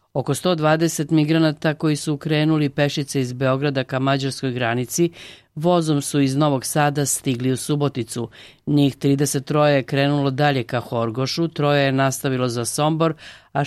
Oko 120 migranata koji su krenuli pešice iz Beograda ka mađarskoj granici vozom su iz Novog Sada stigli u Suboticu. Njih 33 je krenulo dalje ka Horgošu, 3 je nastavilo za Sombor, a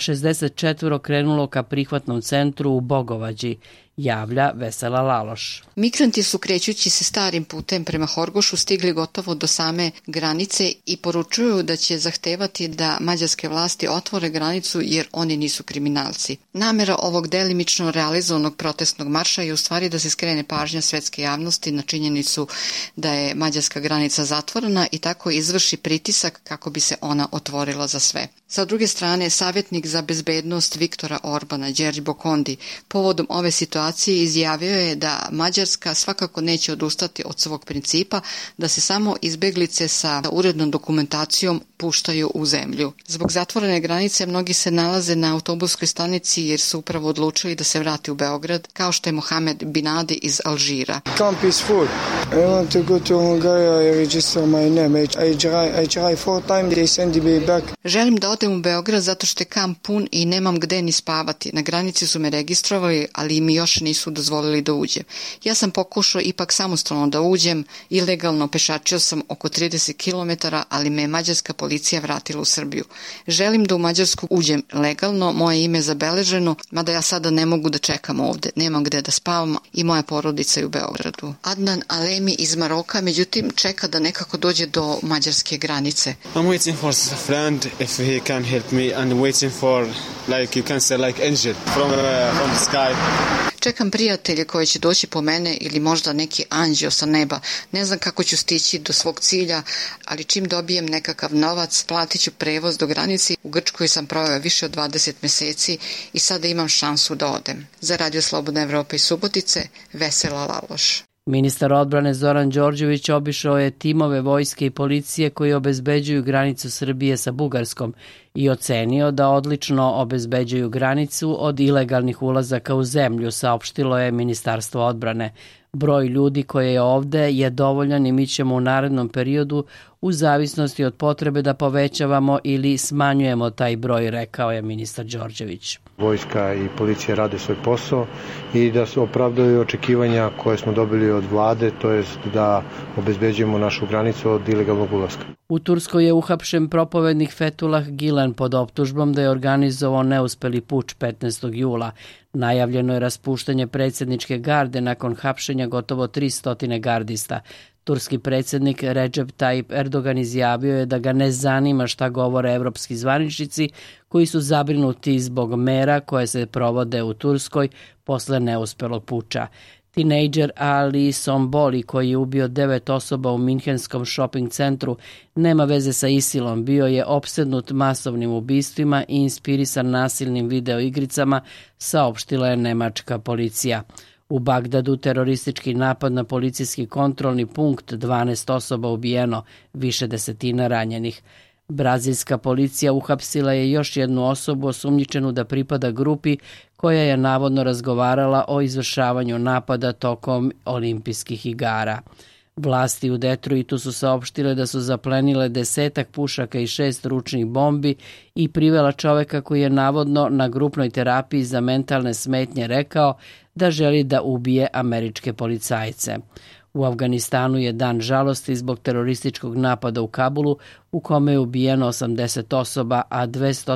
64 krenulo ka prihvatnom centru u Bogovađi, javlja Vesela Laloš. Migranti su krećući se starim putem prema Horgošu stigli gotovo do same granice i poručuju da će zahtevati da mađarske vlasti otvore granicu jer oni nisu kriminalci. Namera ovog delimično realizovanog protestnog marša je u stvari da se skrene pažnja svetske javnosti na činjenicu da je mađarska granica zatvorena i tako izvrši pritisak kako bi se ona otvorila za sve. Sa druge strane, savjetnik za bezbednost Viktora Orbana, Đerđ Bokondi, povodom ove situacije izjavio je da Mađarska svakako neće odustati od svog principa da se samo izbeglice sa urednom dokumentacijom puštaju u zemlju. Zbog zatvorene granice mnogi se nalaze na autobuskoj stanici jer su upravo odlučili da se vrati u Beograd, kao što je Mohamed Binadi iz Alžira. Camp is full. I want to go to Hungary, I register my name. I try 4 times, they send me back. Želim da odem u Beograd zato što je kamp pun i nemam gde ni spavati. Na granici su me registrovali, ali mi još nisu dozvolili da uđem. Ja sam pokušao ipak samostalno da uđem, ilegalno pešačio sam oko 30 km, ali me mađarska policija vratila u Srbiju. Želim da u Mađarsku uđem legalno, moje ime je zabeleženo, mada ja sada ne mogu da čekam ovde, nemam gde da spavam i moja porodica je u Beogradu. Adnan Alemi iz Maroka, međutim, čeka da nekako dođe do mađarske granice. I'm waiting for a friend if he can help me and waiting for, like you can say, like angel from the sky. Čekam prijatelje koji će doći po mene ili možda neki anđeo sa neba. Ne znam kako ću stići do svog cilja, ali čim dobijem nekakav novac, platit ću prevoz do granice. U Grčkoj sam proveo više od 20 meseci i sada imam šansu da odem. Za Radio Slobodna Evropa iz Subotice, Vesela Laloš. Ministar odbrane Zoran Đorđević obišao je timove vojske i policije koji obezbeđuju granicu Srbije sa Bugarskom i ocenio da odlično obezbeđuju granicu od ilegalnih ulazaka u zemlju, saopštilo je Ministarstvo odbrane. Broj ljudi koji je ovde je dovoljan i mi ćemo u narednom periodu u zavisnosti od potrebe da povećavamo ili smanjujemo taj broj, rekao je ministar Đorđević. Vojska i policija rade svoj posao i da se opravdaju očekivanja koje smo dobili od vlade, to jest da obezbeđujemo našu granicu od ilegalnog ulaska. U Turskoj je uhapšen propovednik Fethullah Gülen pod optužbom da je organizovao neuspeli puč 15. jula. Najavljeno je raspuštanje predsjedničke garde nakon hapšenja gotovo 300 gardista. Turski predsjednik Recep Tayyip Erdogan izjavio je da ga ne zanima šta govore evropski zvaničnici koji su zabrinuti zbog mera koje se provode u Turskoj posle neuspelog puča. Tinejdžer Ali Somboli, koji je ubio 9 osoba u minhenskom shopping centru, nema veze sa ISIL-om, bio je opsednut masovnim ubistvima i inspirisan nasilnim videoigricama, saopštila je nemačka policija. U Bagdadu teroristički napad na policijski kontrolni punkt, 12 osoba ubijeno, više desetina ranjenih. Brazilska policija uhapsila je još jednu osobu osumnjičenu da pripada grupi koja je navodno razgovarala o izvršavanju napada tokom olimpijskih igara. Vlasti u Detroitu su saopštile da su zaplenile 10 pušaka i 6 ručnih bombi i privela čoveka koji je navodno na grupnoj terapiji za mentalne smetnje rekao da želi da ubije američke policajce. U Afganistanu je dan žalosti zbog terorističkog napada u Kabulu u kome je ubijeno 80 osoba, a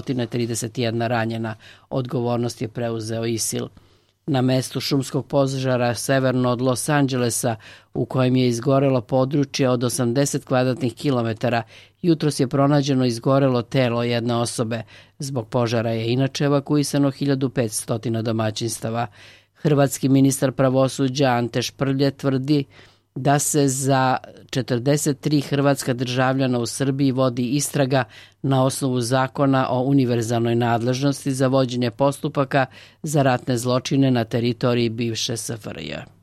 231 ranjena. Odgovornost je preuzeo ISIL. Na mestu šumskog požara severno od Los Angelesa, u kojem je izgorelo područje od 80 kvadratnih kilometara, jutros je pronađeno izgorelo telo jedne osobe. Zbog požara je inače evakuisano 1500 domaćinstava. Hrvatski ministar pravosuđa Ante Šprlje tvrdi da se za 43 hrvatska državljana u Srbiji vodi istraga na osnovu zakona o univerzalnoj nadležnosti za vođenje postupaka za ratne zločine na teritoriji bivše SFRJ.